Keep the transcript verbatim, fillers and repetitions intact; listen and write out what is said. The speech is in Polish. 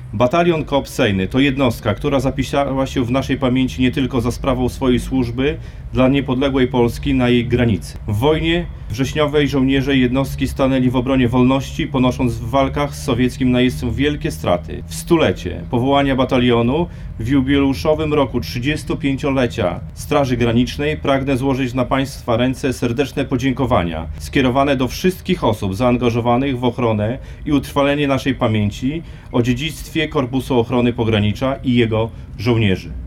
Batalion Koopsejny to jednostka, która zapisała się w naszej pamięci nie tylko za sprawą swojej służby dla niepodległej Polski na jej granicy. W wojnie wrześniowej żołnierze jednostki stanęli w obronie wolności, ponosząc w walkach z sowieckim najeźdźcą wielkie straty. W stulecie powołania batalionu, w jubileuszowym roku trzydziestopięciolecia Straży Granicznej pragnę złożyć na Państwa ręce serdeczne podziękowania skierowane do wszystkich osób zaangażowanych w ochronę i utrwalenie naszej pamięci o dziedzictwie Korpusu Ochrony Pogranicza i jego żołnierzy.